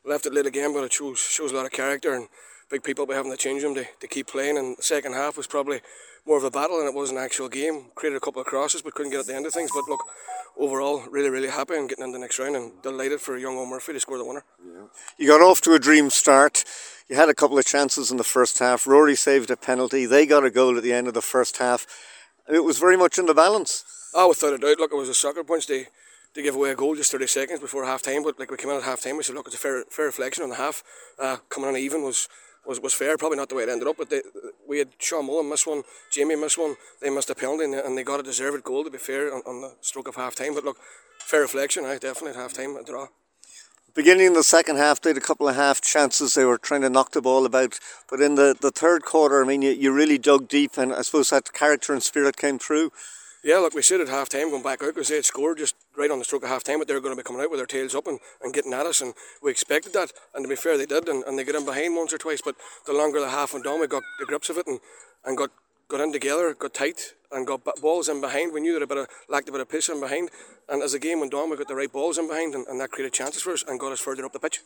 left it late again, but it shows a lot of character and big people by having to change them to keep playing. And the second half was probably more of a battle than it was an actual game. Created a couple of crosses but couldn't get at the end of things. But look, overall, really, really happy and getting into the next round and delighted for young O'Murphy to score the winner. Yeah. You got off to a dream start. You had a couple of chances in the first half. Rory saved a penalty. They got a goal at the end of the first half. It was very much in the balance. Oh, without a doubt. Look, it was a soccer punch. They give away a goal just 30 seconds before half time. But like we came out at half time, we said, look, it's a fair reflection on the half. Coming on even was fair. Probably not the way it ended up, but we had Sean Mullen miss one, Jamie missed one. They missed a penalty and they got a deserved goal, to be fair, on the stroke of half time. But look, fair reflection. Definitely at half time, a draw. Beginning in the second half, they had a couple of half chances. They were trying to knock the ball about. But in the third quarter, I mean, you really dug deep, and I suppose that character and spirit came through. Yeah, look, we said at half time going back out because they had scored just right on the stroke of half time, but they were going to be coming out with their tails up and getting at us, and we expected that. And to be fair, they did, and they got in behind once or twice. But the longer the half went on, we got the grips of it and got in together, got tight, and got balls in behind. We knew that lacked a bit of pace in behind, and as the game went on, we got the right balls in behind, and that created chances for us and got us further up the pitch.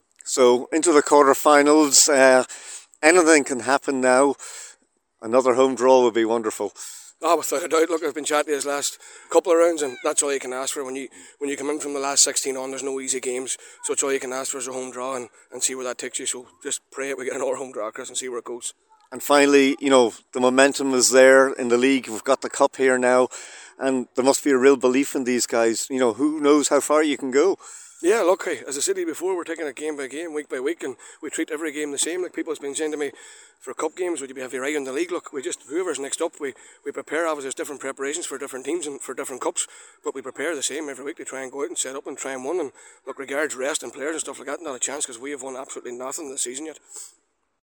So into the quarterfinals, anything can happen now. Another home draw would be wonderful. Oh, without a doubt. Look, I've been chatting to his last couple of rounds, and that's all you can ask for. When you come in from the last 16 on, there's no easy games, so it's all you can ask for is a home draw and see where that takes you. So just pray we get another home draw, Chris, and see where it goes. And finally, the momentum is there in the league. We've got the cup here now, and there must be a real belief in these guys. Who knows how far you can go. Yeah, look, as I said to you before, we're taking it game by game, week by week, and we treat every game the same. Like people's been saying to me, for cup games, would you have your eye on the league? Look, whoever's next up, we prepare. Obviously, there's different preparations for different teams and for different cups, but we prepare the same every week to try and go out and set up and try and win. And look, regards rest and players and stuff like that, not a chance because we have won absolutely nothing this season yet.